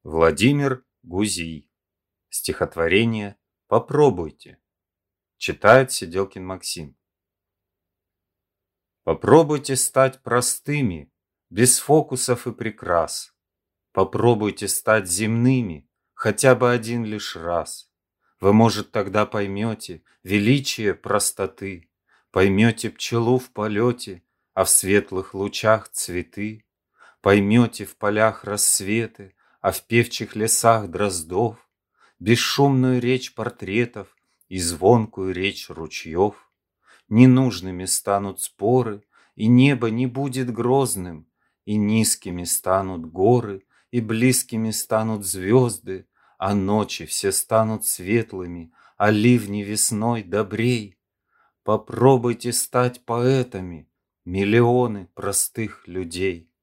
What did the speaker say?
Владимир Гузий. Стихотворение «Попробуйте». Читает Сиделкин Максим. Попробуйте стать простыми, без фокусов и прикрас. Попробуйте стать земными, хотя бы один лишь раз. Вы, может, тогда поймете величие простоты, поймете пчелу в полете, а в светлых лучах цветы. Поймете в полях рассветы, а в певчих лесах дроздов бесшумную речь портретов и звонкую речь ручьев. Ненужными станут споры, и небо не будет грозным, и низкими станут горы, и близкими станут звезды, а ночи все станут светлыми, а ливни весной добрей. Попробуйте стать поэтами, миллионы простых людей.